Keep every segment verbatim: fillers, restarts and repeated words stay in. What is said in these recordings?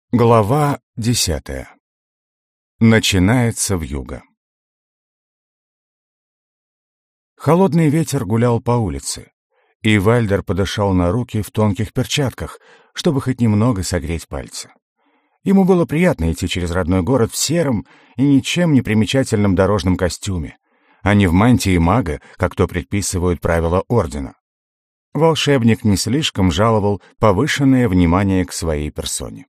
Глава десятая. Начинается вьюга. Холодный ветер гулял по улице, и Вальдер подышал на руки в тонких перчатках, чтобы хоть немного согреть пальцы. Ему было приятно идти через родной город в сером и ничем не примечательном дорожном костюме, а не в мантии мага, как то предписывают правила ордена. Волшебник не слишком жаловал повышенное внимание к своей персоне.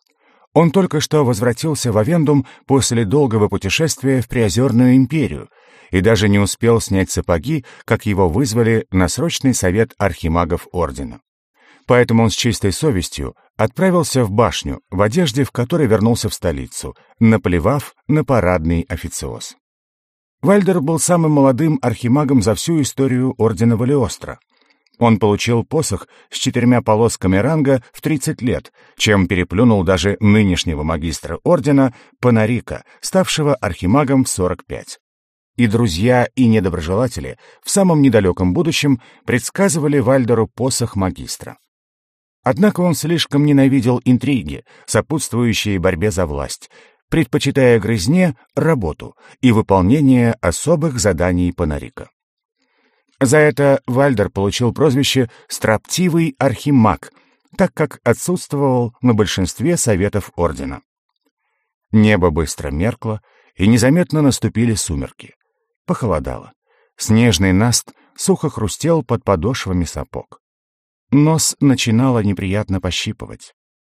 Он только что возвратился в Авендум после долгого путешествия в Приозерную империю и даже не успел снять сапоги, как его вызвали на срочный совет архимагов ордена. Поэтому он с чистой совестью отправился в башню в одежде, в которой вернулся в столицу, наплевав на парадный официоз. Вальдер был самым молодым архимагом за всю историю ордена Валиостро. Он получил посох с четырьмя полосками ранга в тридцать лет, чем переплюнул даже нынешнего магистра ордена Панарика, ставшего архимагом в сорок пять. И друзья, и недоброжелатели в самом недалеком будущем предсказывали Вальдеру посох магистра. Однако он слишком ненавидел интриги, сопутствующие борьбе за власть, предпочитая грызне работу и выполнение особых заданий Панарика. За это Вальдер получил прозвище «строптивый архимаг», так как отсутствовал на большинстве советов ордена. Небо быстро меркло, и незаметно наступили сумерки. Похолодало. Снежный наст сухо хрустел под подошвами сапог. Нос начинало неприятно пощипывать.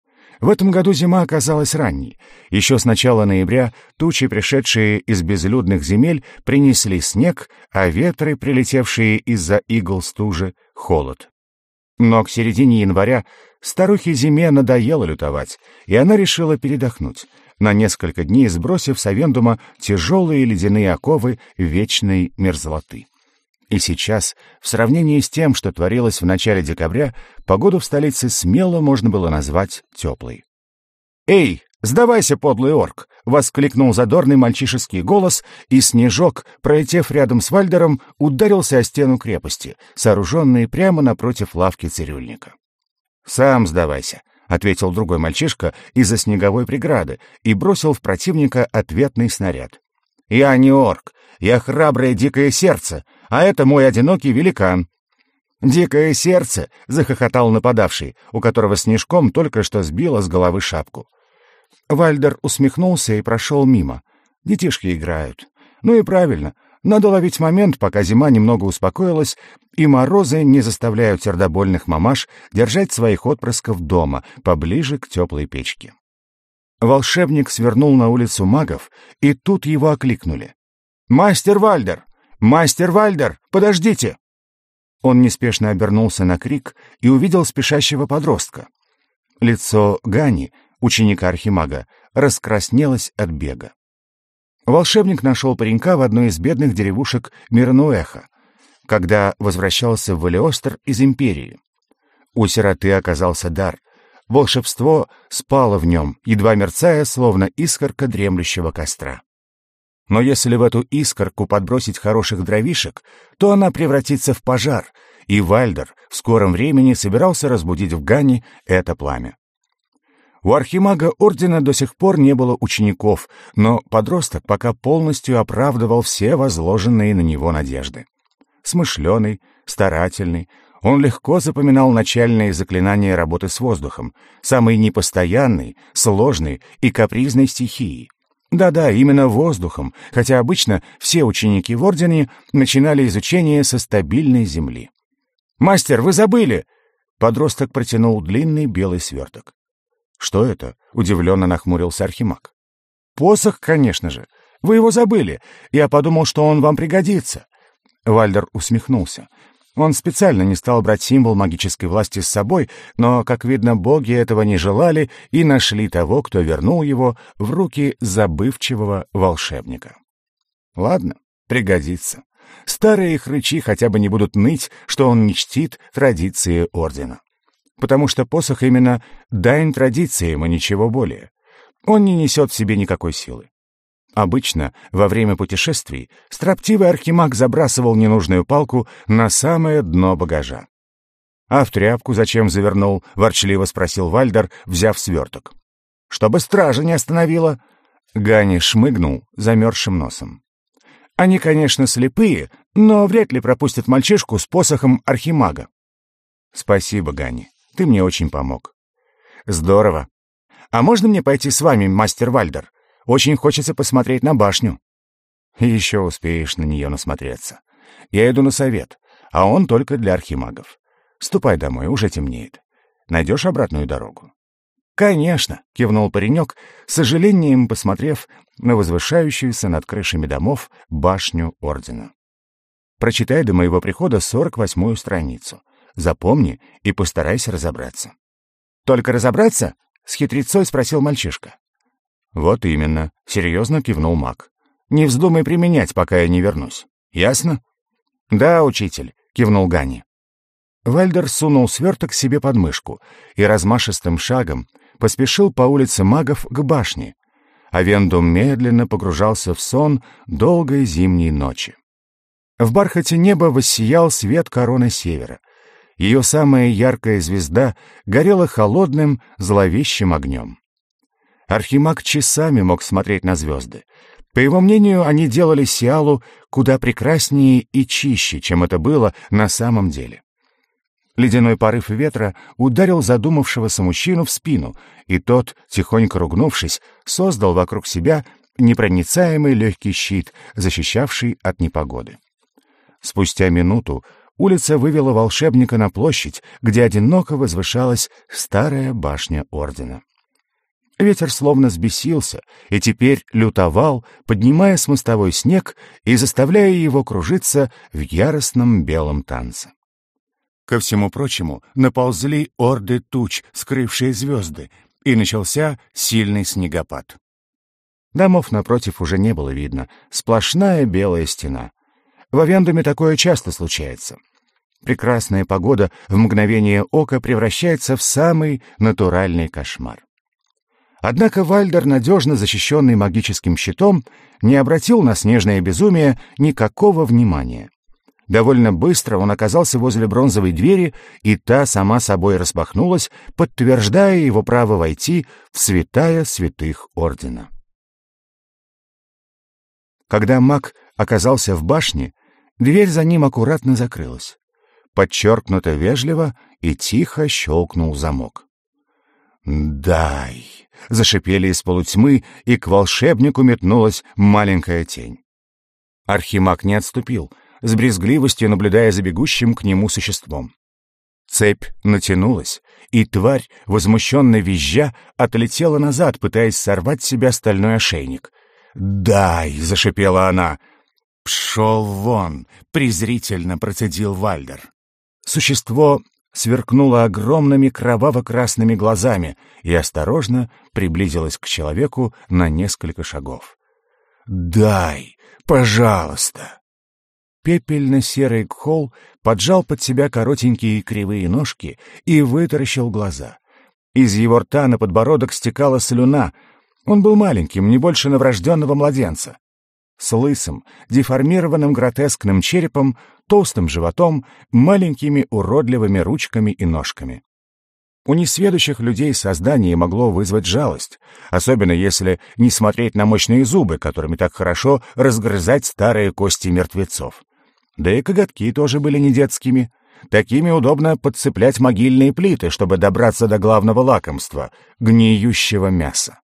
В этом году зима оказалась ранней. Еще с начала ноября тучи, пришедшие из безлюдных земель, принесли снег, а ветры, прилетевшие из-за игл стужи, — холод. Но к середине января старухе зиме надоело лютовать, и она решила передохнуть, на несколько дней сбросив с Авендума тяжелые ледяные оковы вечной мерзлоты. И сейчас, в сравнении с тем, что творилось в начале декабря, погоду в столице смело можно было назвать теплой. «Эй, сдавайся, подлый орк!» — воскликнул задорный мальчишеский голос, и снежок, пролетев рядом с Вальдером, ударился о стену крепости, сооруженной прямо напротив лавки цирюльника. «Сам сдавайся», — ответил другой мальчишка из-за снеговой преграды и бросил в противника ответный снаряд. «Я не орк, я храброе дикое сердце, а это мой одинокий великан». «Дикое сердце!» — захохотал нападавший, у которого снежком только что сбило с головы шапку. Вальдер усмехнулся и прошел мимо. Детишки играют. Ну и правильно, надо ловить момент, пока зима немного успокоилась, и морозы не заставляют сердобольных мамаш держать своих отпрысков дома, поближе к теплой печке. Волшебник свернул на улицу магов, и тут его окликнули. «Мастер Вальдер! Мастер Вальдер! Подождите!» Он неспешно обернулся на крик и увидел спешащего подростка. Лицо Гани, ученика архимага, раскраснелось от бега. Волшебник нашел паренька в одной из бедных деревушек Мирнуэха, когда возвращался в Валиостр из империи. У сироты оказался дар. Волшебство спало в нем, едва мерцая, словно искорка дремлющего костра. Но если в эту искорку подбросить хороших дровишек, то она превратится в пожар, и Вальдер в скором времени собирался разбудить в Гане это пламя. У архимага ордена до сих пор не было учеников, но подросток пока полностью оправдывал все возложенные на него надежды. Смышленый, старательный, он легко запоминал начальные заклинания работы с воздухом, самой непостоянной, сложной и капризной стихии. Да-да, именно воздухом, хотя обычно все ученики в ордене начинали изучение со стабильной земли. «Мастер, вы забыли!» Подросток протянул длинный белый сверток. «Что это?» — удивленно нахмурился архимаг. «Посох, конечно же. Вы его забыли. Я подумал, что он вам пригодится». Вальдер усмехнулся. Он специально не стал брать символ магической власти с собой, но, как видно, боги этого не желали и нашли того, кто вернул его в руки забывчивого волшебника. Ладно, пригодится. Старые хрычи хотя бы не будут ныть, что он не чтит традиции ордена. Потому что посох именно дань традициям, и ничего более. Он не несет в себе никакой силы. Обычно во время путешествий строптивый архимаг забрасывал ненужную палку на самое дно багажа. «А в тряпку зачем завернул?» — ворчливо спросил Вальдер, взяв сверток. чтобы стража не остановила». Ганни шмыгнул замерзшим носом. «Они, конечно, слепые, но вряд ли пропустят мальчишку с посохом архимага». «Спасибо, Ганни, ты мне очень помог». «Здорово. А можно мне пойти с вами, мастер Вальдер? Очень хочется посмотреть на башню». «Еще успеешь на нее насмотреться. Я иду на совет, а он только для архимагов. Ступай домой, уже темнеет. Найдешь обратную дорогу?» «Конечно», — кивнул паренек, с сожалением посмотрев на возвышающуюся над крышами домов башню ордена. «Прочитай до моего прихода сорок восьмую страницу. Запомни и постарайся разобраться». «Только разобраться?» — с хитрецой спросил мальчишка. «Вот именно», — серьезно кивнул маг. «Не вздумай применять, пока я не вернусь. Ясно?» «Да, учитель», — кивнул Ганни. Вальдер сунул сверток себе под мышку и размашистым шагом поспешил по улице магов к башне, а Вендум медленно погружался в сон долгой зимней ночи. В бархате неба воссиял свет короны севера. Ее самая яркая звезда горела холодным, зловещим огнем. Архимаг часами мог смотреть на звезды. По его мнению, они делали Сиалу куда прекраснее и чище, чем это было на самом деле. Ледяной порыв ветра ударил задумавшегося мужчину в спину, и тот, тихонько ругнувшись, создал вокруг себя непроницаемый легкий щит, защищавший от непогоды. Спустя минуту улица вывела волшебника на площадь, где одиноко возвышалась старая башня ордена. Ветер словно взбесился и теперь лютовал, поднимая с мостовой снег и заставляя его кружиться в яростном белом танце. Ко всему прочему, наползли орды туч, скрывшие звезды, и начался сильный снегопад. Домов напротив уже не было видно, сплошная белая стена. В Авендуме такое часто случается. Прекрасная погода в мгновение ока превращается в самый натуральный кошмар. Однако Вальдер, надежно защищенный магическим щитом, не обратил на снежное безумие никакого внимания. Довольно быстро он оказался возле бронзовой двери, и та сама собой распахнулась, подтверждая его право войти в святая святых ордена. Когда маг оказался в башне, дверь за ним аккуратно закрылась. Подчеркнуто вежливо и тихо щелкнул замок. «Дай!» — зашипели из полутьмы, и к волшебнику метнулась маленькая тень. Архимаг не отступил, с брезгливостью наблюдая за бегущим к нему существом. Цепь натянулась, и тварь, возмущенно визжа, отлетела назад, пытаясь сорвать с себя стальной ошейник. «Дай!» — зашипела она. «Пшел вон!» — презрительно процедил Вальдер. Существо сверкнуло огромными кроваво-красными глазами и осторожно приблизилось к человеку на несколько шагов. «Дай! Пожалуйста!» Пепельно-серый кхол поджал под себя коротенькие кривые ножки и вытаращил глаза. Из его рта на подбородок стекала слюна. Он был маленьким, не больше новорожденного младенца. С лысым, деформированным гротескным черепом, толстым животом, маленькими уродливыми ручками и ножками. У несведущих людей создание могло вызвать жалость, особенно если не смотреть на мощные зубы, которыми так хорошо разгрызать старые кости мертвецов. Да и коготки тоже были не детскими. Такими удобно подцеплять могильные плиты, чтобы добраться до главного лакомства — гниющего мяса.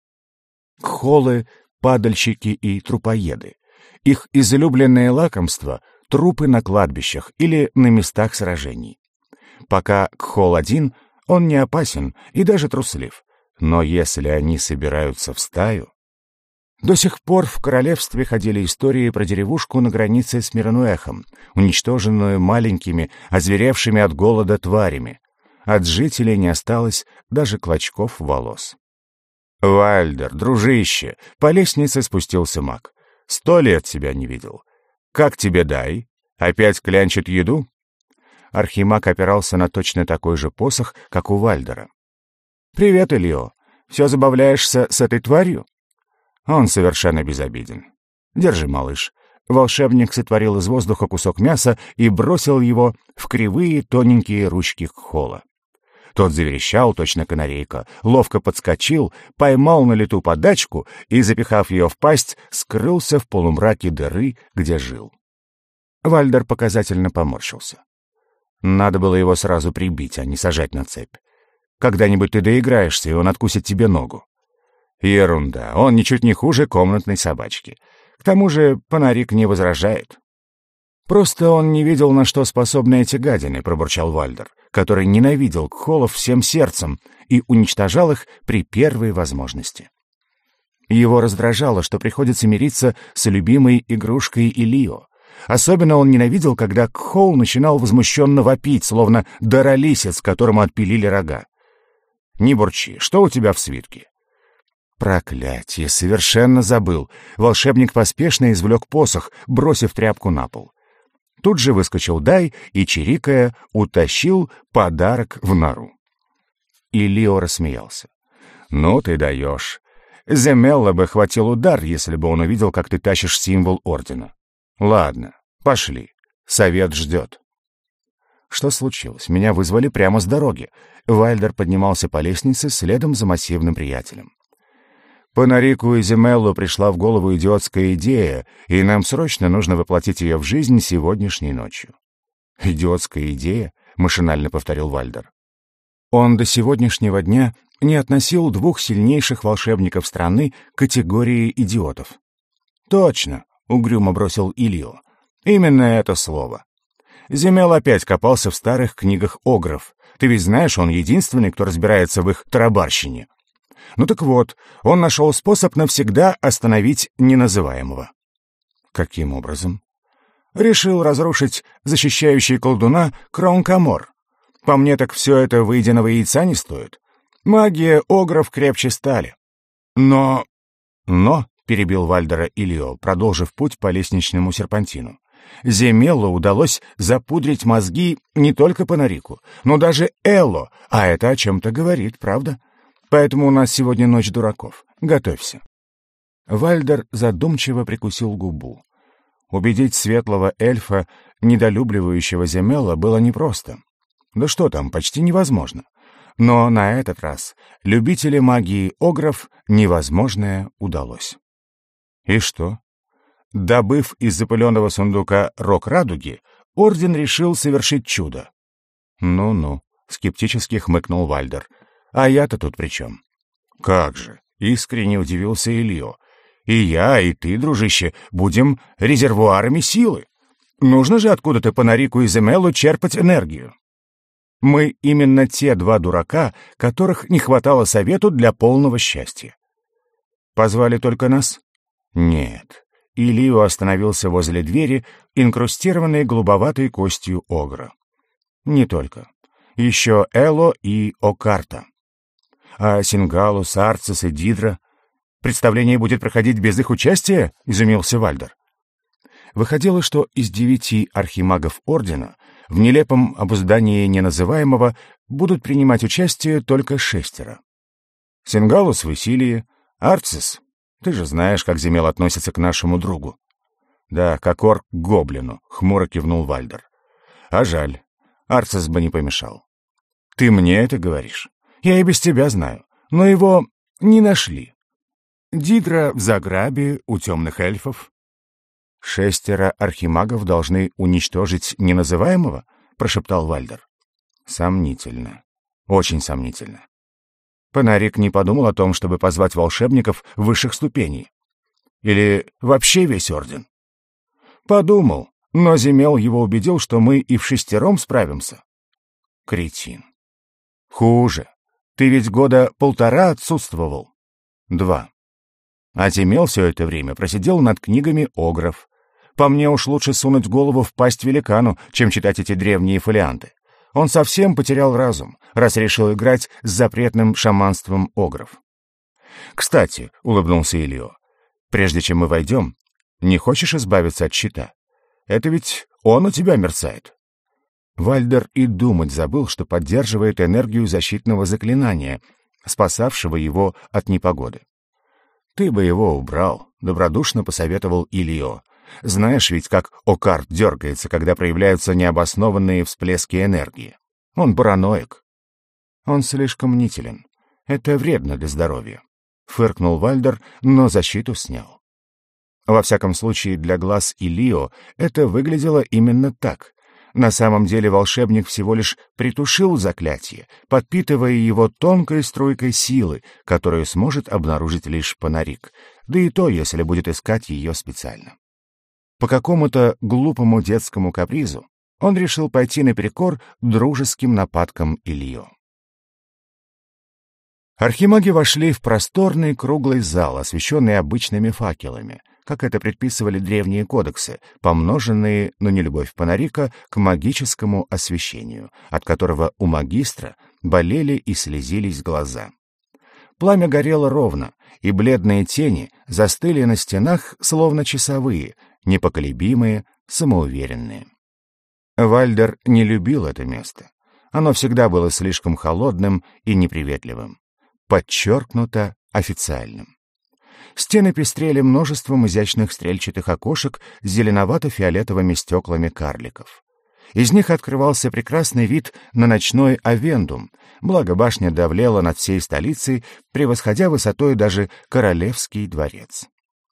Кхолы — падальщики и трупоеды. Их излюбленное лакомство — трупы на кладбищах или на местах сражений. Пока кхол один, он не опасен и даже труслив. Но если они собираются в стаю... До сих пор в королевстве ходили истории про деревушку на границе с Мирануэхом, уничтоженную маленькими, озверевшими от голода тварями. От жителей не осталось даже клочков волос. «Вальдер, дружище!» — по лестнице спустился маг. «Сто лет тебя не видел. Как тебе дай? Опять клянчит еду?» Архимаг опирался на точно такой же посох, как у Вальдера. «Привет, Ильё. Все забавляешься с этой тварью?» Он совершенно безобиден. «Держи, малыш». Волшебник сотворил из воздуха кусок мяса и бросил его в кривые тоненькие ручки кхола. Тот заверещал, точно канарейка, ловко подскочил, поймал на лету подачку и, запихав ее в пасть, скрылся в полумраке дыры, где жил. Вальдер показательно поморщился. Надо было его сразу прибить, а не сажать на цепь. Когда-нибудь ты доиграешься, и он откусит тебе ногу. Ерунда, он ничуть не хуже комнатной собачки. К тому же Панарик не возражает. Просто он не видел, на что способны эти гадины, пробурчал Вальдер, который ненавидел кхолов всем сердцем и уничтожал их при первой возможности. Его раздражало, что приходится мириться с любимой игрушкой Илио. Особенно он ненавидел, когда кхол начинал возмущенно вопить, словно даролисец, которому отпилили рога. «Не бурчи, что у тебя в свитке?» Проклятье, совершенно забыл. Волшебник поспешно извлек посох, бросив тряпку на пол. Тут же выскочил Дай и, чирикая, утащил подарок в нору. Илио рассмеялся. «Ну ты даешь. Земелла бы хватил удар, если бы он увидел, как ты тащишь символ ордена. Ладно, пошли. Совет ждет». Что случилось? Меня вызвали прямо с дороги. Вальдер поднимался по лестнице следом за массивным приятелем. Панарику и Земеллу пришла в голову идиотская идея, и нам срочно нужно воплотить ее в жизнь сегодняшней ночью. «Идиотская идея?» — машинально повторил Вальдер. Он до сегодняшнего дня не относил двух сильнейших волшебников страны к категории идиотов. «Точно!» — угрюмо бросил Илио. «Именно это слово. Земел опять копался в старых книгах огров. Ты ведь знаешь, он единственный, кто разбирается в их тарабарщине. Ну так вот, он нашел способ навсегда остановить неназываемого». «Каким образом?» «Решил разрушить защищающий колдуна Кроункамор. По мне так все это выеденного яйца не стоит. Магия огров крепче стали. Но...» «Но...» — перебил Вальдера Илио, продолжив путь по лестничному серпантину. «Земеллу удалось запудрить мозги не только Панарику, но даже Элло, а это о чем-то говорит, правда? Поэтому у нас сегодня ночь дураков. Готовься». Вальдер задумчиво прикусил губу. Убедить светлого эльфа, недолюбливающего Земелла, было непросто. Да что там, почти невозможно. Но на этот раз любители магии огров невозможное удалось. И что? Добыв из запыленного сундука рог радуги, орден решил совершить чудо. «Ну-ну», — скептически хмыкнул Вальдер. «А я-то тут при чем?» «Как же!» — искренне удивился Илио. «И я, и ты, дружище, будем резервуарами силы. Нужно же откуда-то Панарику и Земеллу черпать энергию. Мы именно те два дурака, которых не хватало совету для полного счастья. Позвали только нас? Нет». Илио остановился возле двери, инкрустированной голубоватой костью огра. «Не только. Еще Эло и Окарта. А Сингалус, Арцис и Дидра? Представление будет проходить без их участия?» — изумился Вальдер. Выходило, что из девяти архимагов Ордена в нелепом обуздании неназываемого будут принимать участие только шестеро. Сингалус в Исилии, Арцис... Ты же знаешь, как Земел относится к нашему другу. Да, как орк к гоблину, хмуро кивнул Вальдер. А жаль, Арцис бы не помешал. Ты мне это говоришь? Я и без тебя знаю, но его не нашли. Дидра в Заграбе у темных эльфов. Шестеро архимагов должны уничтожить неназываемого, прошептал Вальдер. Сомнительно, очень сомнительно. Панарик не подумал о том, чтобы позвать волшебников высших ступеней. Или вообще весь орден. Подумал, но Земел его убедил, что мы и в шестером справимся. Кретин. Хуже. Ты ведь года полтора отсутствовал. Два. А Земел все это время просидел над книгами огров. По мне уж лучше сунуть голову в пасть великану, чем читать эти древние фолианты. Он совсем потерял разум, раз решил играть с запретным шаманством огров. «Кстати», — улыбнулся Илио, — «прежде чем мы войдем, не хочешь избавиться от щита? Это ведь он у тебя мерцает». Вальдер и думать забыл, что поддерживает энергию защитного заклинания, спасавшего его от непогоды. «Ты бы его убрал», — добродушно посоветовал Илио. «Знаешь ведь, как Окарт дергается, когда проявляются необоснованные всплески энергии. Он параноик». Он слишком мнителен. Это вредно для здоровья. Фыркнул Вальдер, но защиту снял. Во всяком случае, для глаз Илио это выглядело именно так. На самом деле волшебник всего лишь притушил заклятие, подпитывая его тонкой струйкой силы, которую сможет обнаружить лишь Панарик, да и то, если будет искать ее специально. По какому-то глупому детскому капризу он решил пойти наперекор дружеским нападкам Илио. Архимаги вошли в просторный круглый зал, освещенный обычными факелами, как это предписывали древние кодексы, помноженные на нелюбовь Панарика к магическому освещению, от которого у магистра болели и слезились глаза. Пламя горело ровно, и бледные тени застыли на стенах, словно часовые, непоколебимые, самоуверенные. Вальдер не любил это место. Оно всегда было слишком холодным и неприветливым, подчеркнуто официальным. Стены пестрели множеством изящных стрельчатых окошек с зеленовато-фиолетовыми стеклами карликов. Из них открывался прекрасный вид на ночной Авендум, благо башня давлела над всей столицей, превосходя высотой даже королевский дворец.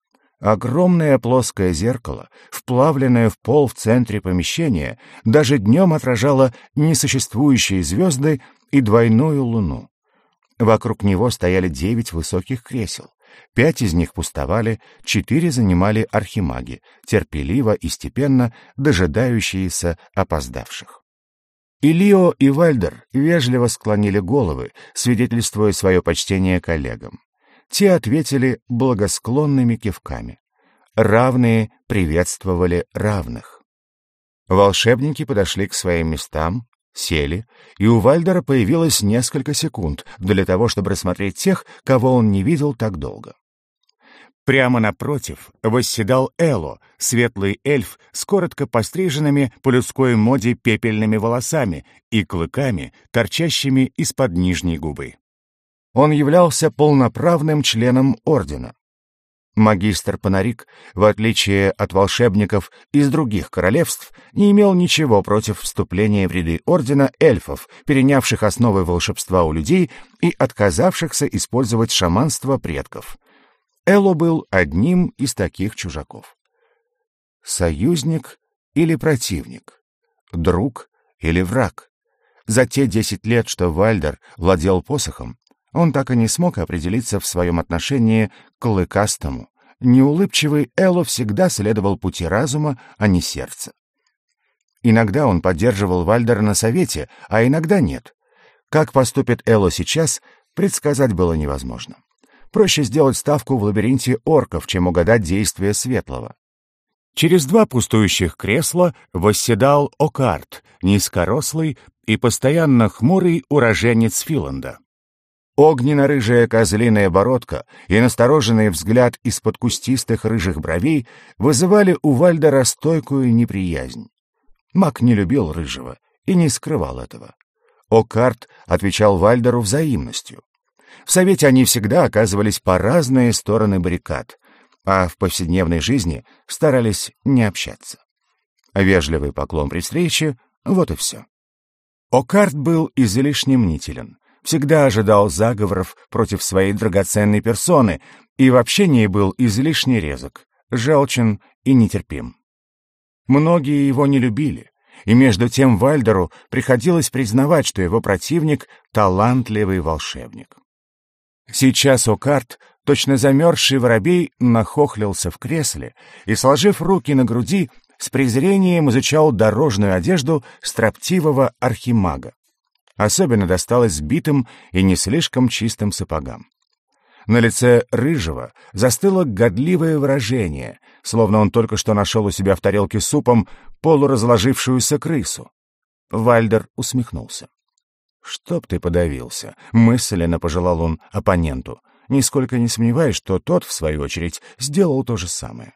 Огромное плоское зеркало, вплавленное в пол в центре помещения, даже днем отражало несуществующие звезды и двойную луну. Вокруг него стояли девять высоких кресел. Пять из них пустовали, четыре занимали архимаги, терпеливо и степенно дожидающиеся опоздавших. Илио и Вальдер вежливо склонили головы, свидетельствуя свое почтение коллегам. Те ответили благосклонными кивками. Равные приветствовали равных. Волшебники подошли к своим местам, сели, и у Вальдера появилось несколько секунд для того, чтобы рассмотреть тех, кого он не видел так долго. Прямо напротив восседал Эло, светлый эльф с коротко постриженными по людской моде пепельными волосами и клыками, торчащими из-под нижней губы. Он являлся полноправным членом ордена. Магистр Панарик, в отличие от волшебников из других королевств, не имел ничего против вступления в ряды ордена эльфов, перенявших основы волшебства у людей и отказавшихся использовать шаманство предков. Эло был одним из таких чужаков. Союзник или противник? Друг или враг? За те десять лет, что Вальдер владел посохом, он так и не смог определиться в своем отношении к клыкастому. Неулыбчивый Эло всегда следовал пути разума, а не сердца. Иногда он поддерживал Вальдера на совете, а иногда нет. Как поступит Эло сейчас, предсказать было невозможно. Проще сделать ставку в лабиринте орков, чем угадать действия Светлого. Через два пустующих кресла восседал Окарт, низкорослый и постоянно хмурый уроженец Филанда. Огненно-рыжая козлиная бородка и настороженный взгляд из-под кустистых рыжих бровей вызывали у Вальдера стойкую неприязнь. Маг не любил рыжего и не скрывал этого. Окарт отвечал Вальдеру взаимностью. В совете они всегда оказывались по разные стороны баррикад, а в повседневной жизни старались не общаться. Вежливый поклон при встрече — вот и все. Окарт был излишне мнителен. Всегда ожидал заговоров против своей драгоценной персоны и в общении был излишне резок, желчен и нетерпим. Многие его не любили, и между тем Вальдеру приходилось признавать, что его противник — талантливый волшебник. Сейчас Окарт, точно замерзший воробей, нахохлился в кресле и, сложив руки на груди, с презрением изучал дорожную одежду строптивого архимага. Особенно досталось сбитым и не слишком чистым сапогам. На лице рыжего застыло годливое выражение, словно он только что нашел у себя в тарелке супом полуразложившуюся крысу. Вальдер усмехнулся. «Чтоб ты подавился», — мысленно пожелал он оппоненту, нисколько не сомневаясь, что тот, в свою очередь, сделал то же самое.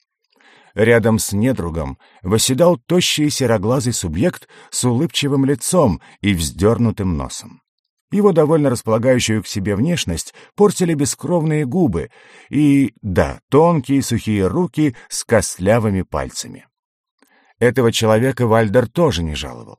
Рядом с недругом восседал тощий сероглазый субъект с улыбчивым лицом и вздернутым носом. Его довольно располагающую к себе внешность портили бескровные губы и, да, тонкие сухие руки с костлявыми пальцами. Этого человека Вальдер тоже не жаловал.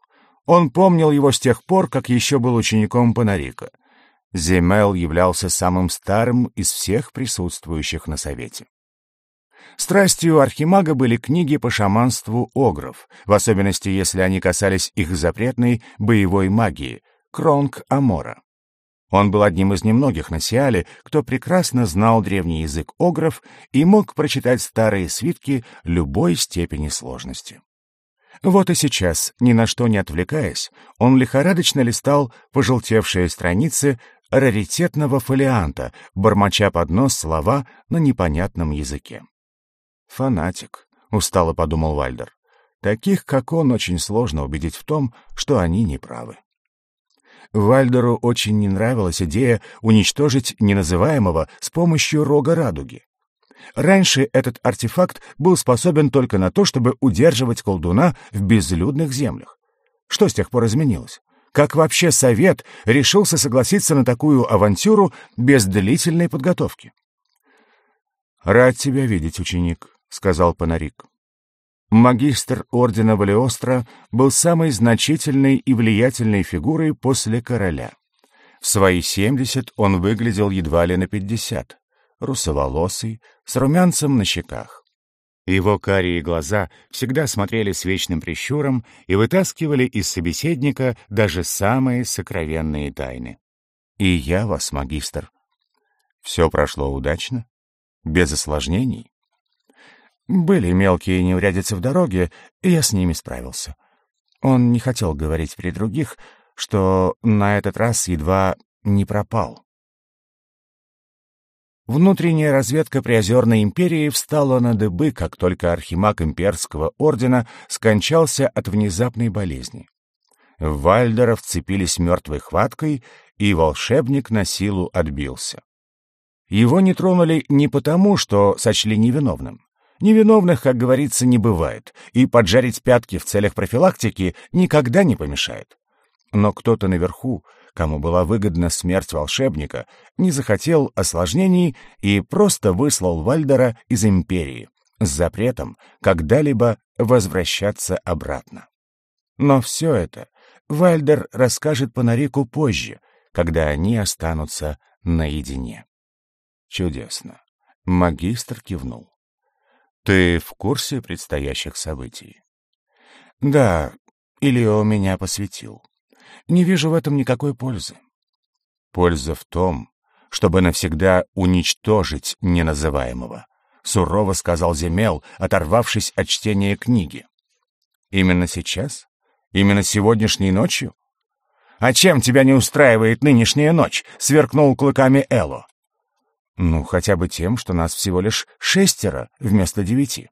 Он помнил его с тех пор, как еще был учеником Панарика. Земел являлся самым старым из всех присутствующих на совете. Страстью архимага были книги по шаманству огров, в особенности, если они касались их запретной боевой магии — Кронг-Амора. Он был одним из немногих на Сиале, кто прекрасно знал древний язык огров и мог прочитать старые свитки любой степени сложности. Вот и сейчас, ни на что не отвлекаясь, он лихорадочно листал пожелтевшие страницы раритетного фолианта, бормоча под нос слова на непонятном языке. «Фанатик», — устало подумал Вальдер. «Таких, как он, очень сложно убедить в том, что они неправы». Вальдеру очень не нравилась идея уничтожить неназываемого с помощью рога радуги. Раньше этот артефакт был способен только на то, чтобы удерживать колдуна в безлюдных землях. Что с тех пор изменилось? Как вообще совет решился согласиться на такую авантюру без длительной подготовки? «Рад тебя видеть, ученик», — сказал Панарик. Магистр ордена Валиостро был самой значительной и влиятельной фигурой после короля. В свои семьдесят он выглядел едва ли на пятьдесят, русоволосый, с румянцем на щеках. Его карие глаза всегда смотрели с вечным прищуром и вытаскивали из собеседника даже самые сокровенные тайны. «И я вас, магистр». «Все прошло удачно? Без осложнений?» «Были мелкие неурядицы в дороге, и я с ними справился». Он не хотел говорить при других, что на этот раз едва не пропал. Внутренняя разведка Приозерной империи встала на дыбы, как только архимаг имперского ордена скончался от внезапной болезни. В Вальдера вцепились мертвой хваткой, и волшебник на силу отбился. Его не тронули не потому, что сочли невиновным. Невиновных, как говорится, не бывает, и поджарить пятки в целях профилактики никогда не помешает. Но кто-то наверху, кому была выгодна смерть волшебника, не захотел осложнений и просто выслал Вальдера из империи с запретом когда-либо возвращаться обратно. Но все это Вальдер расскажет Панарику позже, когда они останутся наедине. Чудесно. Магистр кивнул. Ты в курсе предстоящих событий? Да, Ильо меня посвятил. Не вижу в этом никакой пользы. Польза в том, чтобы навсегда уничтожить неназываемого, сурово сказал Земел, оторвавшись от чтения книги. Именно сейчас? Именно сегодняшней ночью? А чем тебя не устраивает нынешняя ночь? Сверкнул клыками Эло. Ну, хотя бы тем, что нас всего лишь шестеро вместо девяти.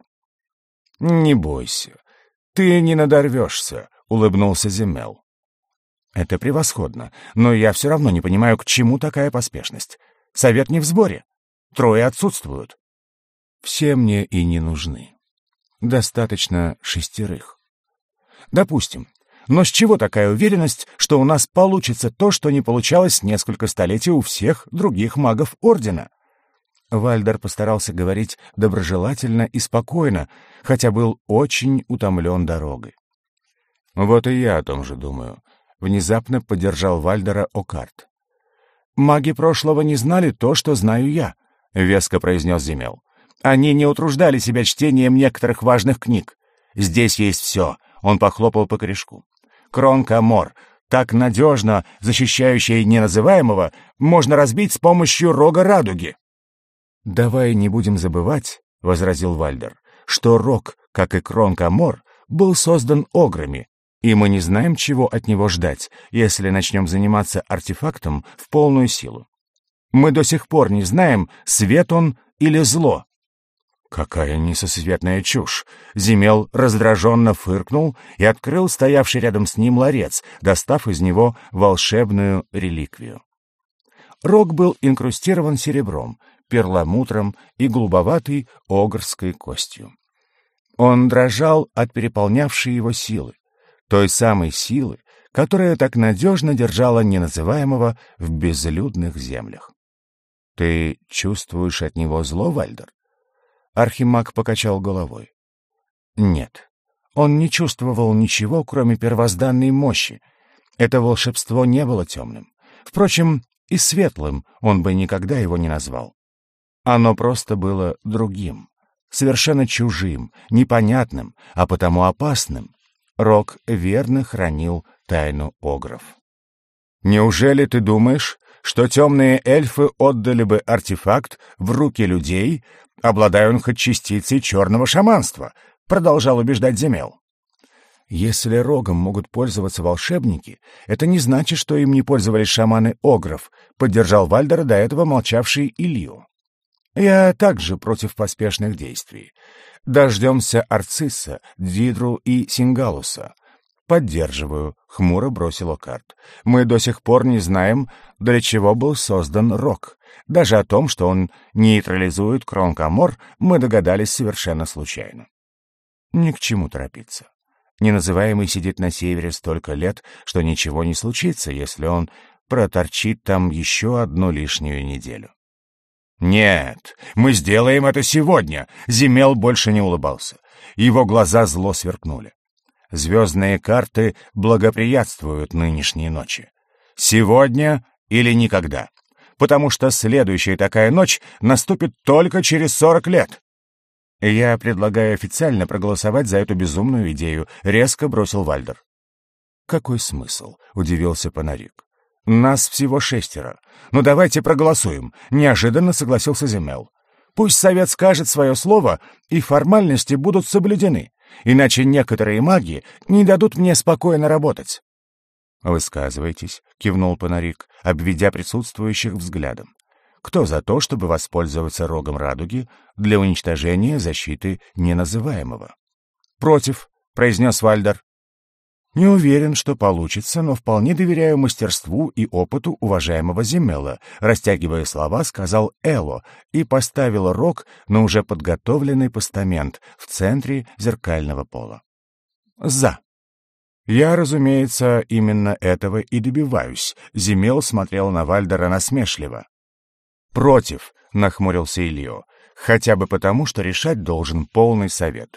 Не бойся, ты не надорвешься, улыбнулся Земел. Это превосходно, но я все равно не понимаю, к чему такая поспешность. Совет не в сборе. Трое отсутствуют. Все мне и не нужны. Достаточно шестерых. Допустим. Но с чего такая уверенность, что у нас получится то, что не получалось несколько столетий у всех других магов Ордена? Вальдер постарался говорить доброжелательно и спокойно, хотя был очень утомлен дорогой. «Вот и я о том же думаю», — внезапно поддержал Вальдера Окарт. «Маги прошлого не знали то, что знаю я», — веско произнес Земел. «Они не утруждали себя чтением некоторых важных книг. Здесь есть все», — он похлопал по корешку. Кронг-Амор, так надежно защищающий неназываемого, можно разбить с помощью рога радуги. «Давай не будем забывать», — возразил Вальдер, «что рог, как и Кронг-Амор, был создан ограми, и мы не знаем, чего от него ждать, если начнем заниматься артефактом в полную силу. Мы до сих пор не знаем, свет он или зло». «Какая несусветная чушь!» Земел раздраженно фыркнул и открыл стоявший рядом с ним ларец, достав из него волшебную реликвию. Рог был инкрустирован серебром, перламутром и голубоватой огрской костью. Он дрожал от переполнявшей его силы, той самой силы, которая так надежно держала неназываемого в безлюдных землях. «Ты чувствуешь от него зло, Вальдер?» Архимаг покачал головой. «Нет, Он не чувствовал ничего, кроме первозданной мощи. Это волшебство не было темным. Впрочем, и светлым он бы никогда его не назвал. Оно просто было другим, совершенно чужим, непонятным, а потому опасным. Рок верно хранил тайну огров. «Неужели ты думаешь, что темные эльфы отдали бы артефакт в руки людей, обладая он хоть частицей черного шаманства?» — продолжал убеждать Земел. «Если рогом могут пользоваться волшебники, это не значит, что им не пользовались шаманы огров», — поддержал Вальдера до этого молчавший Илью. «Я также против поспешных действий. Дождемся Арцисса, Дидру и Сингалуса». «Поддерживаю», — хмуро бросил Окарт. «Мы до сих пор не знаем, для чего был создан рог. Даже о том, что он нейтрализует Кронкамор, мы догадались совершенно случайно». Ни к чему торопиться. Неназываемый сидит на севере столько лет, что ничего не случится, если он проторчит там еще одну лишнюю неделю. «Нет, мы сделаем это сегодня!» Земел больше не улыбался. Его глаза зло сверкнули. Звездные карты благоприятствуют нынешней ночи. Сегодня или никогда. Потому что следующая такая ночь наступит только через сорок лет. «Я предлагаю официально проголосовать за эту безумную идею», — резко бросил Вальдер. «Какой смысл?» — удивился Панарик. «Нас всего шестеро. Ну давайте проголосуем», — неожиданно согласился Земел. «Пусть совет скажет свое слово, и формальности будут соблюдены, иначе некоторые маги не дадут мне спокойно работать». «Высказывайтесь», — кивнул Панарик, обведя присутствующих взглядом. «Кто за то, чтобы воспользоваться рогом радуги для уничтожения защиты неназываемого?» «Против», — произнес Вальдер. «Не уверен, что получится, но вполне доверяю мастерству и опыту уважаемого Земела», растягивая слова, сказал Эло и поставил рог на уже подготовленный постамент в центре зеркального пола. «За». «Я, разумеется, именно этого и добиваюсь», — Земел смотрел на Вальдера насмешливо. «Против», — нахмурился Ильё, «хотя бы потому, что решать должен полный совет».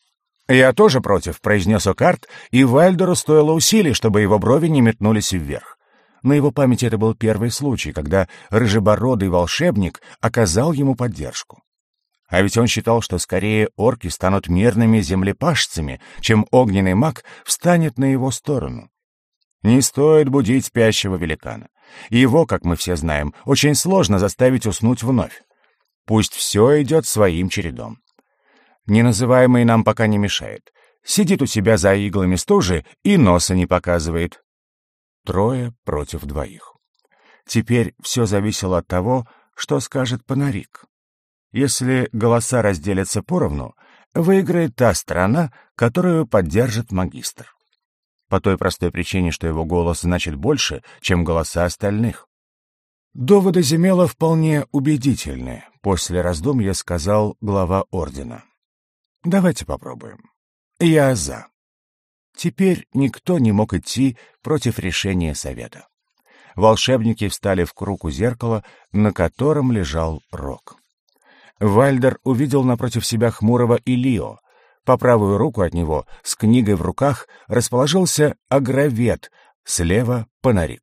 «Я тоже против», — произнес Окарт, и Вальдеру стоило усилий, чтобы его брови не метнулись вверх. На его памяти это был первый случай, когда рыжебородый волшебник оказал ему поддержку. А ведь он считал, что скорее орки станут мирными землепашцами, чем огненный маг встанет на его сторону. Не стоит будить спящего великана. Его, как мы все знаем, очень сложно заставить уснуть вновь. Пусть все идет своим чередом. Неназываемый нам пока не мешает. Сидит у себя за иглами стужи и носа не показывает. Трое против двоих. Теперь все зависело от того, что скажет Панарик. Если голоса разделятся поровну, выиграет та страна, которую поддержит магистр. По той простой причине, что его голос значит больше, чем голоса остальных. Доводы Земела вполне убедительны, после раздумья сказал глава ордена. Давайте попробуем. Я за. Теперь никто не мог идти против решения совета. Волшебники встали в круг у зеркала, на котором лежал рог. Вальдер увидел напротив себя хмурого Илио. По правую руку от него, с книгой в руках, расположился Агровед, слева — Панарик.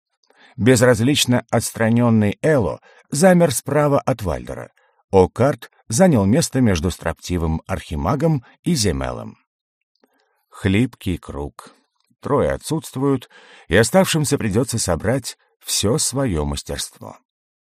Безразлично отстраненный Эло замер справа от Вальдера. Окарт занял место между строптивым архимагом и Земелом. Хлипкий круг. Трое отсутствуют, и оставшимся придется собрать все свое мастерство.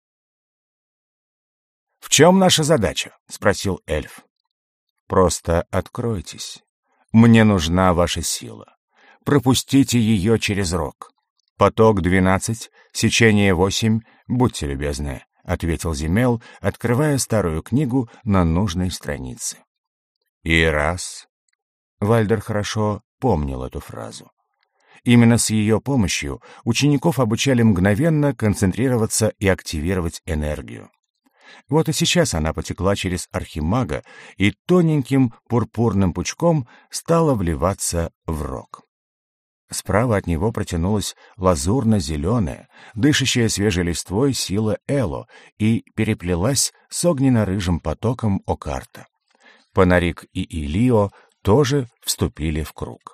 «В чем наша задача?» — спросил эльф. «Просто откройтесь. Мне нужна ваша сила. Пропустите ее через рог. Поток двенадцать, сечение восемь, будьте любезны», — ответил Земел, открывая старую книгу на нужной странице. «И раз». Вальдер хорошо помнил эту фразу. Именно с ее помощью учеников обучали мгновенно концентрироваться и активировать энергию. Вот и сейчас она потекла через архимага и тоненьким пурпурным пучком стала вливаться в рог. Справа от него протянулась лазурно-зеленая, дышащая свежей листвой сила Эло и переплелась с огненно-рыжим потоком Окарта. Панарик и Илио тоже вступили в круг.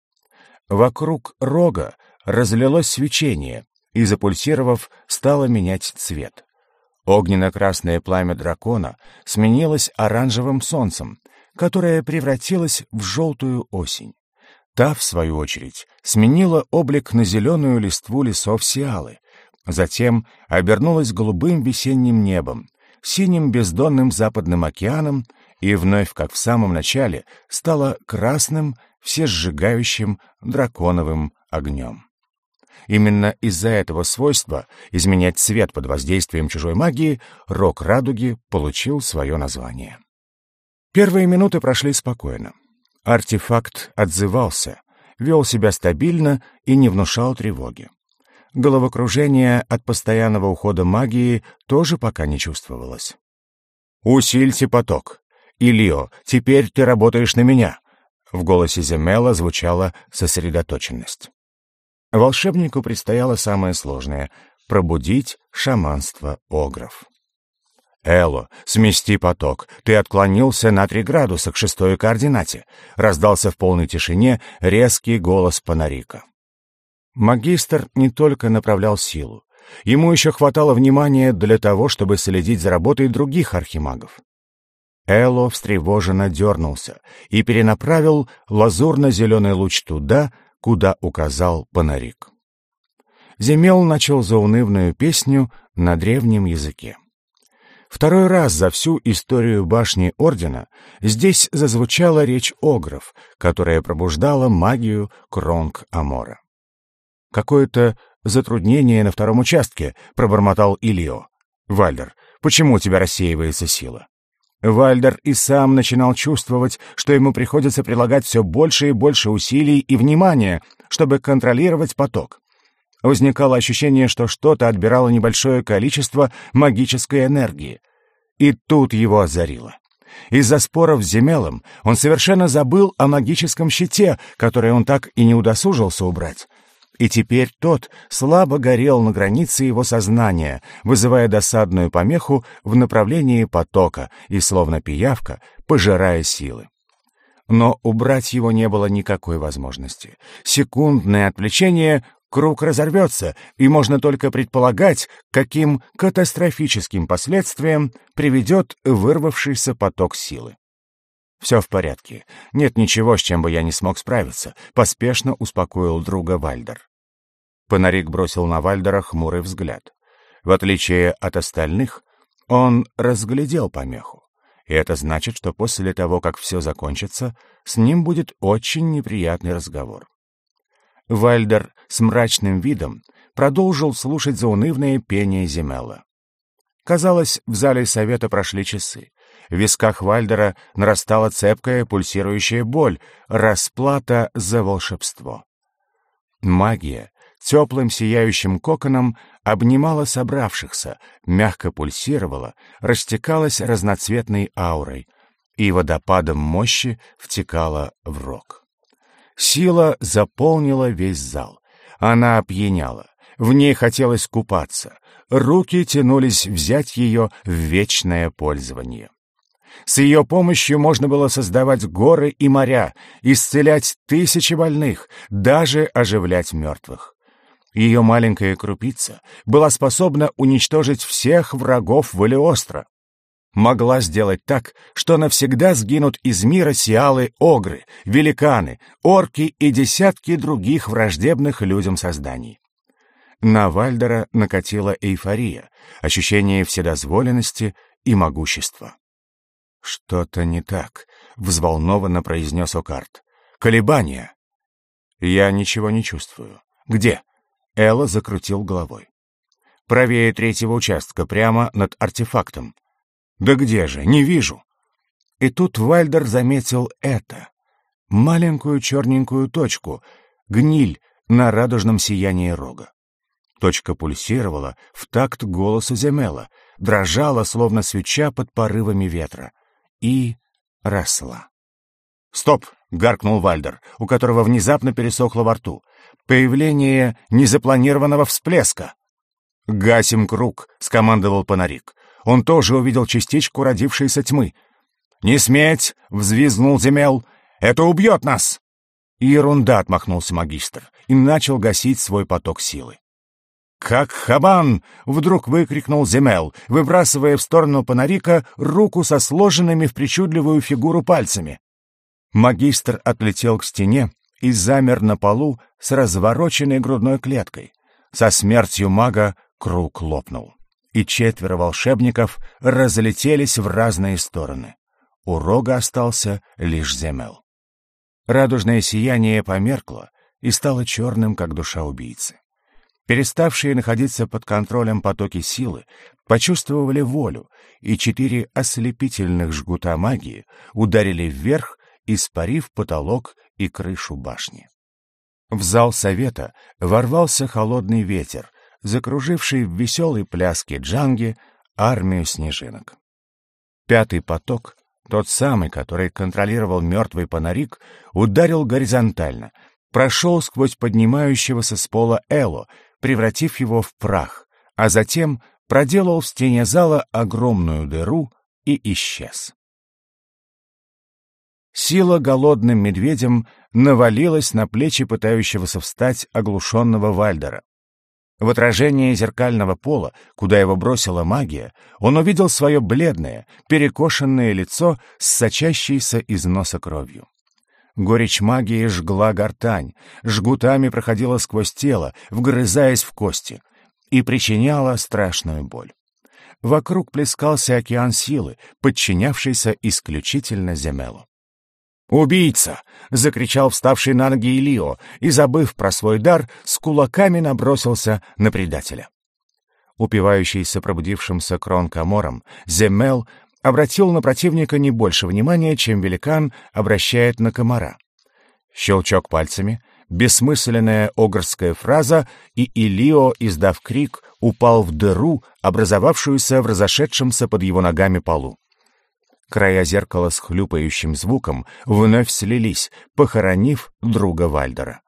Вокруг рога разлилось свечение и, запульсировав, стало менять цвет. Огненно-красное пламя дракона сменилось оранжевым солнцем, которое превратилось в желтую осень. Та, в свою очередь, сменила облик на зеленую листву лесов Сиалы, затем обернулась голубым весенним небом, синим бездонным западным океаном и вновь, как в самом начале, стала красным, всесжигающим драконовым огнем. Именно из-за этого свойства изменять цвет под воздействием чужой магии рог радуги получил свое название. Первые минуты прошли спокойно. Артефакт отзывался, вел себя стабильно и не внушал тревоги. Головокружение от постоянного ухода магии тоже пока не чувствовалось. «Усильте поток. Илио, теперь ты работаешь на меня!» В голосе Земела звучала сосредоточенность. Волшебнику предстояло самое сложное — пробудить шаманство огров. «Эло, смести поток. Ты отклонился на три градуса к шестой координате», — раздался в полной тишине резкий голос Панарика. Магистр не только направлял силу. Ему еще хватало внимания для того, чтобы следить за работой других архимагов. Эло встревоженно дернулся и перенаправил лазурно-зеленый луч туда, куда указал Панарик. Земел начал заунывную песню на древнем языке. Второй раз за всю историю башни Ордена здесь зазвучала речь огров, которая пробуждала магию Кронг-Амора. «Какое-то затруднение на втором участке», — пробормотал Илио. «Вальдер, почему у тебя рассеивается сила?» Вальдер и сам начинал чувствовать, что ему приходится прилагать все больше и больше усилий и внимания, чтобы контролировать поток. Возникало ощущение, что что-то отбирало небольшое количество магической энергии. И тут его озарило. Из-за споров с Земелом он совершенно забыл о магическом щите, который он так и не удосужился убрать. И теперь тот слабо горел на границе его сознания, вызывая досадную помеху в направлении потока и, словно пиявка, пожирая силы. Но убрать его не было никакой возможности. Секундное отвлечение — круг разорвется, и можно только предполагать, каким катастрофическим последствиям приведет вырвавшийся поток силы. «Все в порядке. Нет ничего, с чем бы я не смог справиться», — поспешно успокоил друга Вальдер. Панарик бросил на Вальдера хмурый взгляд. В отличие от остальных, он разглядел помеху. И это значит, что после того, как все закончится, с ним будет очень неприятный разговор. Вальдер с мрачным видом продолжил слушать заунывное пение Земела. Казалось, в зале совета прошли часы. В висках Вальдера нарастала цепкая пульсирующая боль, расплата за волшебство. Магия теплым сияющим коконом обнимала собравшихся, мягко пульсировала, растекалась разноцветной аурой и водопадом мощи втекала в рог. Сила заполнила весь зал. Она опьяняла. В ней хотелось купаться. Руки тянулись взять ее в вечное пользование. С ее помощью можно было создавать горы и моря, исцелять тысячи больных, даже оживлять мертвых. Ее маленькая крупица была способна уничтожить всех врагов Валиостро. Могла сделать так, что навсегда сгинут из мира Сиалы огры, великаны, орки и десятки других враждебных людям созданий. На Вальдера накатила эйфория, ощущение вседозволенности и могущества. «Что-то не так», — взволнованно произнес Окарт. «Колебания». «Я ничего не чувствую». «Где?» — Элла закрутил головой. «Правее третьего участка, прямо над артефактом». «Да где же? Не вижу». И тут Вальдер заметил это. Маленькую черненькую точку, гниль на радужном сиянии рога. Точка пульсировала в такт голосу Земела, дрожала, словно свеча под порывами ветра, и росла. «Стоп!» — гаркнул Вальдер, у которого внезапно пересохло во рту. «Появление незапланированного всплеска!» «Гасим круг!» — скомандовал Панарик. Он тоже увидел частичку родившейся тьмы. «Не сметь!» — взвизгнул Земел. Это убьет нас!» «Ерунда!» — отмахнулся магистр и начал гасить свой поток силы. «Как Хабан!» — вдруг выкрикнул Земел, выбрасывая в сторону Панарика руку со сложенными в причудливую фигуру пальцами. Магистр отлетел к стене и замер на полу с развороченной грудной клеткой. Со смертью мага круг лопнул, и четверо волшебников разлетелись в разные стороны. У рога остался лишь Земел. Радужное сияние померкло и стало черным, как душа убийцы. Переставшие находиться под контролем потоки силы почувствовали волю, и четыре ослепительных жгута магии ударили вверх, испарив потолок и крышу башни. В зал совета ворвался холодный ветер, закруживший в веселой пляске джанги армию снежинок. Пятый поток, тот самый, который контролировал мертвый Панарик, ударил горизонтально, прошел сквозь поднимающегося с пола Эло, превратив его в прах, а затем проделал в стене зала огромную дыру и исчез. Сила голодным медведем навалилась на плечи пытающегося встать оглушенного Вальдера. В отражении зеркального пола, куда его бросила магия, он увидел свое бледное, перекошенное лицо с сочащейся из носа кровью. Горечь магии жгла гортань, жгутами проходила сквозь тело, вгрызаясь в кости, и причиняла страшную боль. Вокруг плескался океан силы, подчинявшийся исключительно Земелу. «Убийца!» — закричал вставший на ноги Илио и, забыв про свой дар, с кулаками набросился на предателя. Упивающийся пробудившимся Крон-Камором, Земел обратил на противника не больше внимания, чем великан обращает на комара. Щелчок пальцами, бессмысленная огрская фраза, и Илио, издав крик, упал в дыру, образовавшуюся в разошедшемся под его ногами полу. Края зеркала с хлюпающим звуком вновь слились, похоронив друга Вальдера.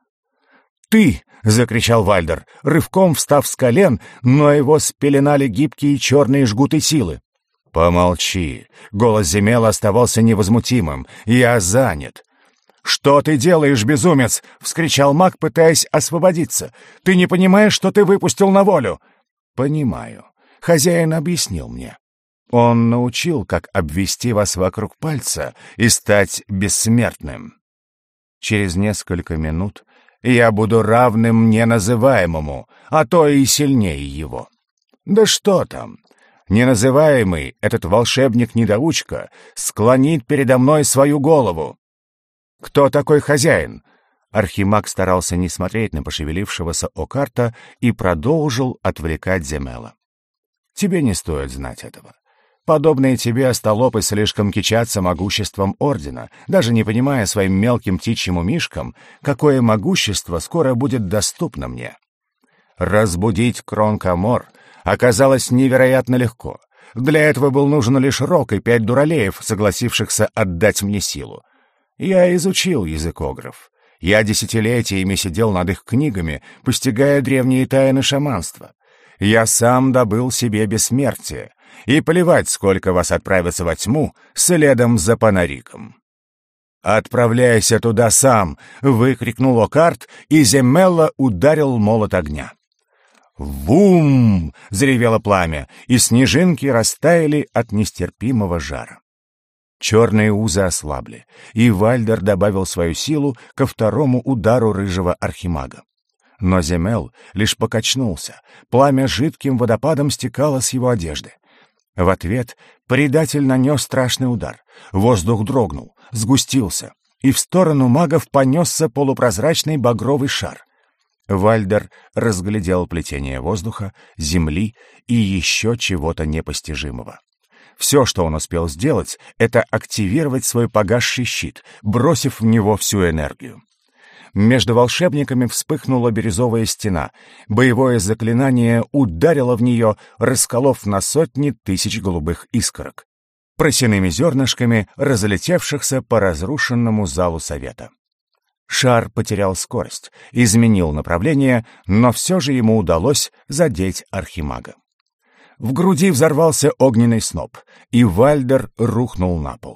«Ты!» — закричал Вальдер, рывком встав с колен, но его спеленали гибкие черные жгуты силы. «Помолчи!» — голос Земела оставался невозмутимым. «Я занят!» «Что ты делаешь, безумец?» — вскричал маг, пытаясь освободиться. «Ты не понимаешь, что ты выпустил на волю?» «Понимаю. Хозяин объяснил мне. Он научил, как обвести вас вокруг пальца и стать бессмертным. Через несколько минут я буду равным неназываемому, а то и сильнее его. Да что там? Неназываемый, этот волшебник-недоучка, склонит передо мной свою голову. Кто такой хозяин?» Архимаг старался не смотреть на пошевелившегося Окарта и продолжил отвлекать Земела. «Тебе не стоит знать этого. Подобные тебе остолопы слишком кичатся могуществом Ордена, даже не понимая своим мелким птичьим умишкам, какое могущество скоро будет доступно мне. Разбудить Крон-Камор оказалось невероятно легко. Для этого был нужен лишь Рок и пять дуралеев, согласившихся отдать мне силу. Я изучил языкограф. Я десятилетиями сидел над их книгами, постигая древние тайны шаманства. Я сам добыл себе бессмертие, и плевать, сколько вас отправится во тьму следом за Панариком. «Отправляйся туда сам!» — выкрикнул Окарт, и Земелла ударил молот огня. «Вум!» — заревело пламя, и снежинки растаяли от нестерпимого жара. Черные узы ослабли, и Вальдер добавил свою силу ко второму удару рыжего архимага. Но Земел лишь покачнулся, пламя жидким водопадом стекало с его одежды. В ответ предатель нанес страшный удар. Воздух дрогнул, сгустился, и в сторону магов понесся полупрозрачный багровый шар. Вальдер разглядел плетение воздуха, земли и еще чего-то непостижимого. Все, что он успел сделать, это активировать свой погасший щит, бросив в него всю энергию. Между волшебниками вспыхнула бирюзовая стена. Боевое заклинание ударило в нее, расколов на сотни тысяч голубых искорок, просяными зернышками, разлетевшихся по разрушенному залу совета. Шар потерял скорость, изменил направление, но все же ему удалось задеть архимага. В груди взорвался огненный сноп, и Вальдер рухнул на пол.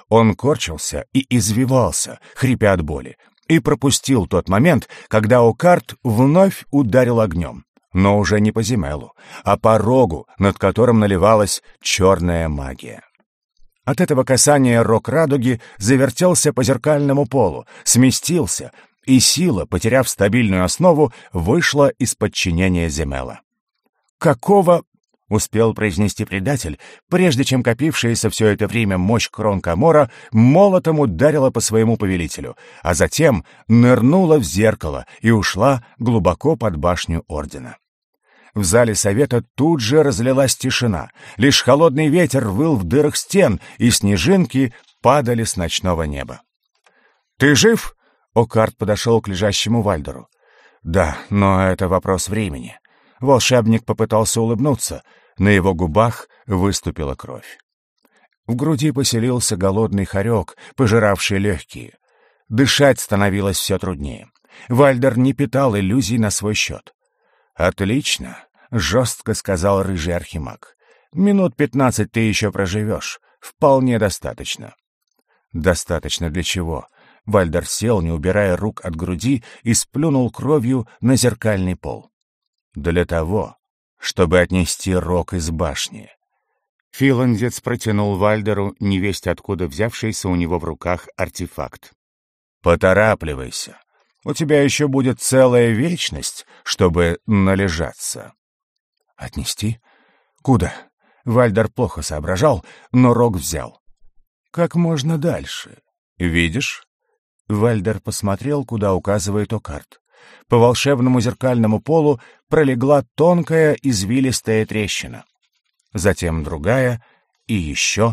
Он корчился и извивался, хрипя от боли, и пропустил тот момент, когда Оккарт вновь ударил огнем, но уже не по Земелу, а по рогу, над которым наливалась черная магия. От этого касания рог радуги завертелся по зеркальному полу, сместился, и сила, потеряв стабильную основу, вышла из подчинения Земела. «Какого...» — успел произнести предатель, прежде чем копившаяся все это время мощь Кронкамора молотом ударила по своему повелителю, а затем нырнула в зеркало и ушла глубоко под башню Ордена. В зале совета тут же разлилась тишина, лишь холодный ветер выл в дырах стен, и снежинки падали с ночного неба. «Ты жив?» — Оккарт подошел к лежащему Вальдеру. «Да, но это вопрос времени». Волшебник попытался улыбнуться, на его губах выступила кровь. В груди поселился голодный хорек, пожиравший легкие. Дышать становилось все труднее. Вальдер не питал иллюзий на свой счет. «Отлично», — жестко сказал рыжий архимаг. «Минут пятнадцать ты еще проживешь. Вполне достаточно». «Достаточно для чего?» Вальдер сел, не убирая рук от груди, и сплюнул кровью на зеркальный пол. «Для того, чтобы отнести рог из башни». Филандец протянул Вальдеру невесть откуда взявшийся у него в руках артефакт. «Поторапливайся. У тебя еще будет целая вечность, чтобы належаться». «Отнести? Куда?» Вальдер плохо соображал, но рог взял. «Как можно дальше. Видишь?» Вальдер посмотрел, куда указывает Оккарт. По волшебному зеркальному полу пролегла тонкая извилистая трещина. Затем другая и еще.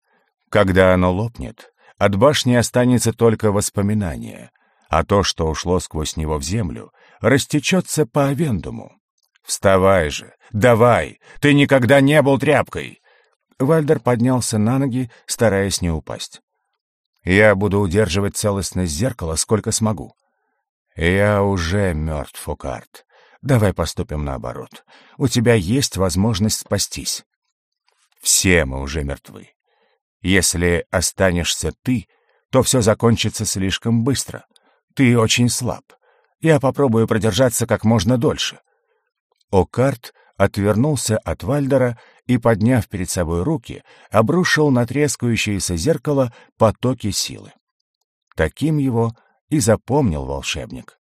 Когда оно лопнет, от башни останется только воспоминание, а то, что ушло сквозь него в землю, растечется по Авендуму. «Вставай же! Давай! Ты никогда не был тряпкой!» Вальдер поднялся на ноги, стараясь не упасть. «Я буду удерживать целостность зеркала, сколько смогу». «Я уже мертв, Оккарт. Давай поступим наоборот. У тебя есть возможность спастись». «Все мы уже мертвы. Если останешься ты, то все закончится слишком быстро. Ты очень слаб. Я попробую продержаться как можно дольше». Оккарт отвернулся от Вальдера и, подняв перед собой руки, обрушил на трескающееся зеркало потоки силы. Таким его и запомнил волшебник.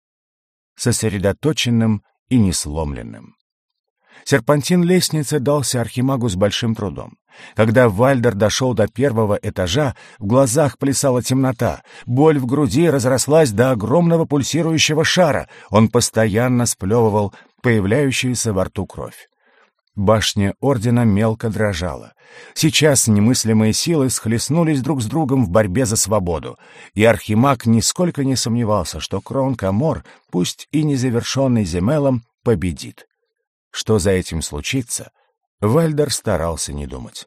Сосредоточенным и несломленным. Серпантин лестницы дался архимагу с большим трудом. Когда Вальдер дошел до первого этажа, в глазах плясала темнота, боль в груди разрослась до огромного пульсирующего шара, он постоянно сплевывал появляющуюся во рту кровь. Башня Ордена мелко дрожала. Сейчас немыслимые силы схлестнулись друг с другом в борьбе за свободу, и архимаг нисколько не сомневался, что Кронкамор, пусть и незавершенный Земелом, победит. Что за этим случится, Вальдер старался не думать.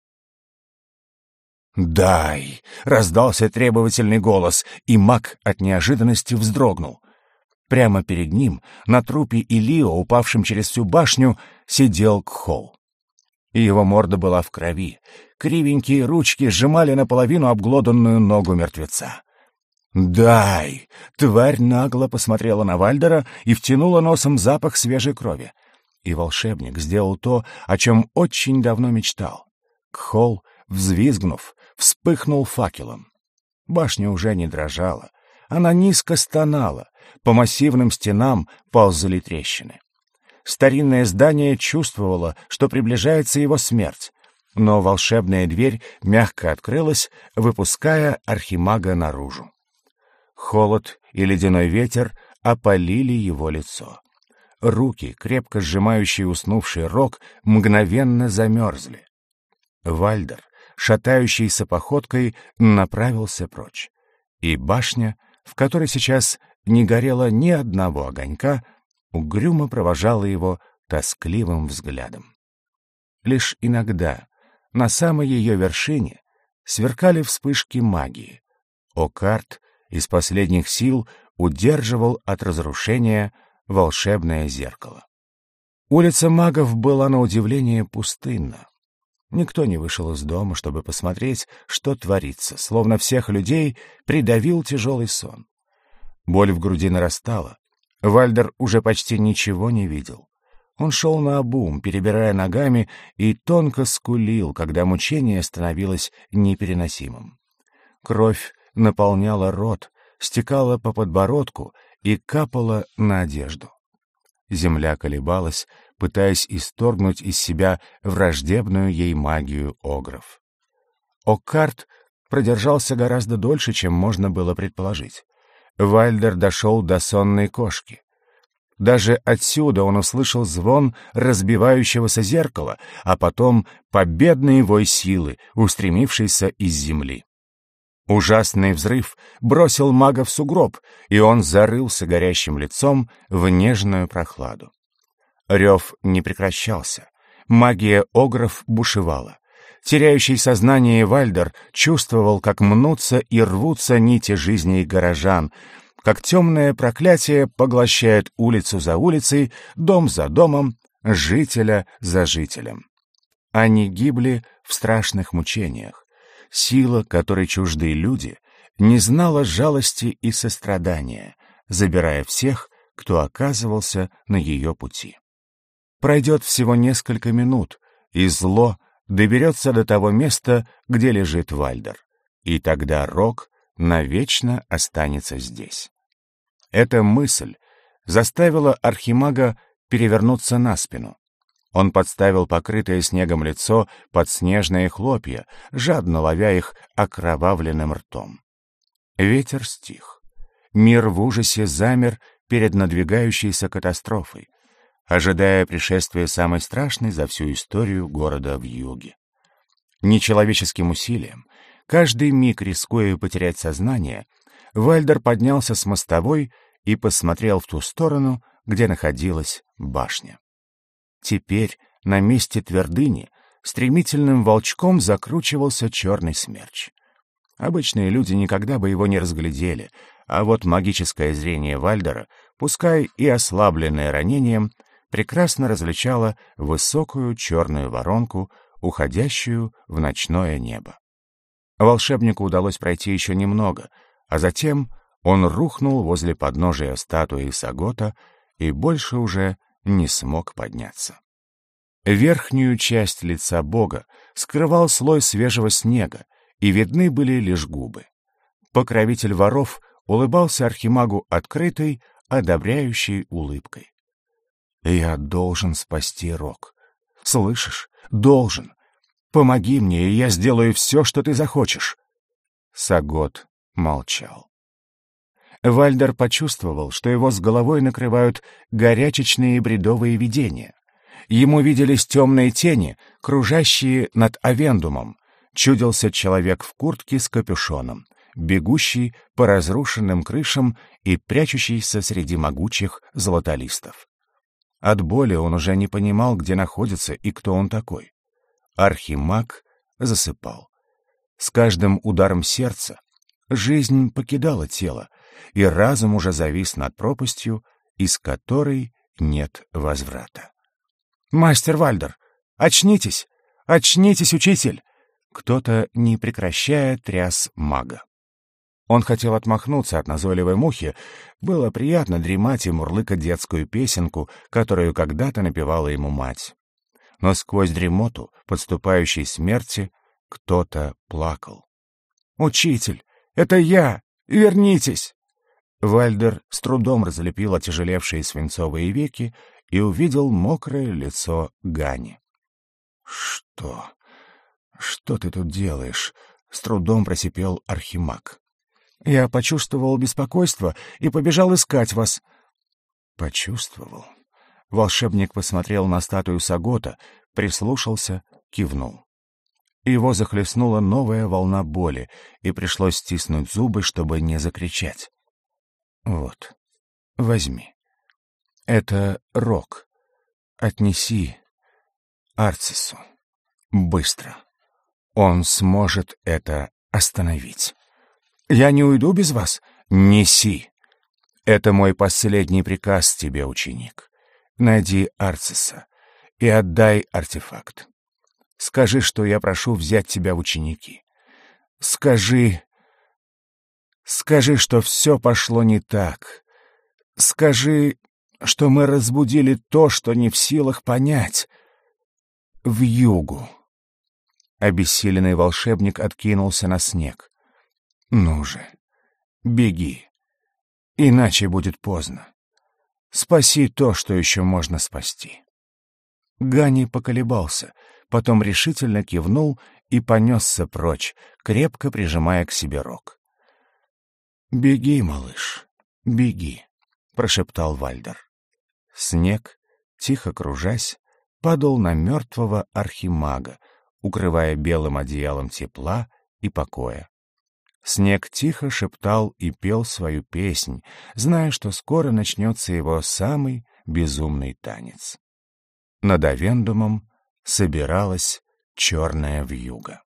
«Дай!» — раздался требовательный голос, и маг от неожиданности вздрогнул. Прямо перед ним, на трупе Илио, упавшем через всю башню, сидел Кхол. Его морда была в крови, кривенькие ручки сжимали наполовину обглоданную ногу мертвеца. «Дай!» — тварь нагло посмотрела на Вальдера и втянула носом запах свежей крови. И волшебник сделал то, о чем очень давно мечтал. Кхол, взвизгнув, вспыхнул факелом. Башня уже не дрожала, она низко стонала, по массивным стенам ползали трещины. Старинное здание чувствовало, что приближается его смерть, но волшебная дверь мягко открылась, выпуская архимага наружу. Холод и ледяной ветер опалили его лицо. Руки, крепко сжимающие уснувший рог, мгновенно замерзли. Вальдер, шатающийся походкой, направился прочь, и башня, в которой сейчас не горело ни одного огонька, угрюмо провожала его тоскливым взглядом. Лишь иногда, на самой ее вершине, сверкали вспышки магии. Оккарт из последних сил удерживал от разрушения волшебное зеркало. Улица магов была на удивление пустынна. Никто не вышел из дома, чтобы посмотреть, что творится, словно всех людей придавил тяжелый сон. Боль в груди нарастала. Вальдер уже почти ничего не видел. Он шел наобум, перебирая ногами, и тонко скулил, когда мучение становилось непереносимым. Кровь наполняла рот, стекала по подбородку и капала на одежду. Земля колебалась, пытаясь исторгнуть из себя враждебную ей магию огров. Оккарт продержался гораздо дольше, чем можно было предположить. Вальдер дошел до сонной кошки. Даже отсюда он услышал звон разбивающегося зеркала, а потом победный вой силы, устремившийся из земли. Ужасный взрыв бросил мага в сугроб, и он зарылся горящим лицом в нежную прохладу. Рев не прекращался. Магия огров бушевала. Теряющий сознание Вальдер чувствовал, как мнутся и рвутся нити жизни горожан, как темное проклятие поглощает улицу за улицей, дом за домом, жителя за жителем. Они гибли в страшных мучениях. Сила, которой чужды люди, не знала жалости и сострадания, забирая всех, кто оказывался на ее пути. Пройдет всего несколько минут, и зло доберется до того места, где лежит Вальдер, и тогда Рок навечно останется здесь. Эта мысль заставила архимага перевернуться на спину. Он подставил покрытое снегом лицо под снежные хлопья, жадно ловя их окровавленным ртом. Ветер стих. Мир в ужасе замер перед надвигающейся катастрофой, ожидая пришествия самой страшной за всю историю города в юге. Нечеловеческим усилием, каждый миг рискуя потерять сознание, Вальдер поднялся с мостовой и посмотрел в ту сторону, где находилась башня. Теперь на месте твердыни стремительным волчком закручивался черный смерч. Обычные люди никогда бы его не разглядели, а вот магическое зрение Вальдера, пускай и ослабленное ранением, прекрасно различало высокую черную воронку, уходящую в ночное небо. Волшебнику удалось пройти еще немного, а затем он рухнул возле подножия статуи Сагота и больше уже не смог подняться. Верхнюю часть лица бога скрывал слой свежего снега, и видны были лишь губы. Покровитель воров улыбался архимагу открытой, одобряющей улыбкой. «Я должен спасти Рок. Слышишь? Должен. Помоги мне, и я сделаю все, что ты захочешь». Сагот молчал. Вальдер почувствовал, что его с головой накрывают горячечные бредовые видения. Ему виделись темные тени, кружащие над Авендумом. Чудился человек в куртке с капюшоном, бегущий по разрушенным крышам и прячущийся среди могучих золотолистов. От боли он уже не понимал, где находится и кто он такой. Архимаг засыпал. С каждым ударом сердца жизнь покидала тело, и разум уже завис над пропастью, из которой нет возврата. «Мастер Вальдер, очнитесь! Очнитесь, учитель!» Кто-то, не прекращая, тряс мага. Он хотел отмахнуться от назойливой мухи. Было приятно дремать и мурлыкать детскую песенку, которую когда-то напевала ему мать. Но сквозь дремоту подступающей смерти кто-то плакал. «Учитель, это я! Вернитесь!» Вальдер с трудом разлепил отяжелевшие свинцовые веки и увидел мокрое лицо Гани. «Что? Что ты тут делаешь?» — с трудом просипел архимаг. «Я почувствовал беспокойство и побежал искать вас». «Почувствовал?» Волшебник посмотрел на статую Сагота, прислушался, кивнул. Его захлестнула новая волна боли, и пришлось стиснуть зубы, чтобы не закричать. «Вот, возьми. Это Рок. Отнеси Арцису. Быстро. Он сможет это остановить». «Я не уйду без вас?» «Неси. Это мой последний приказ тебе, ученик. Найди Арциса и отдай артефакт. Скажи, что я прошу взять тебя в ученики. Скажи... Скажи, что все пошло не так. Скажи, что мы разбудили то, что не в силах понять. Вьюгу». Обессиленный волшебник откинулся на снег. «Ну же, беги, иначе будет поздно. Спаси то, что еще можно спасти». Гани поколебался, потом решительно кивнул и понесся прочь, крепко прижимая к себе рог. «Беги, малыш, беги», — прошептал Вальдер. Снег, тихо кружась, падал на мертвого архимага, укрывая белым одеялом тепла и покоя. Снег тихо шептал и пел свою песнь, зная, что скоро начнется его самый безумный танец. Над Авендумом собиралась черная вьюга.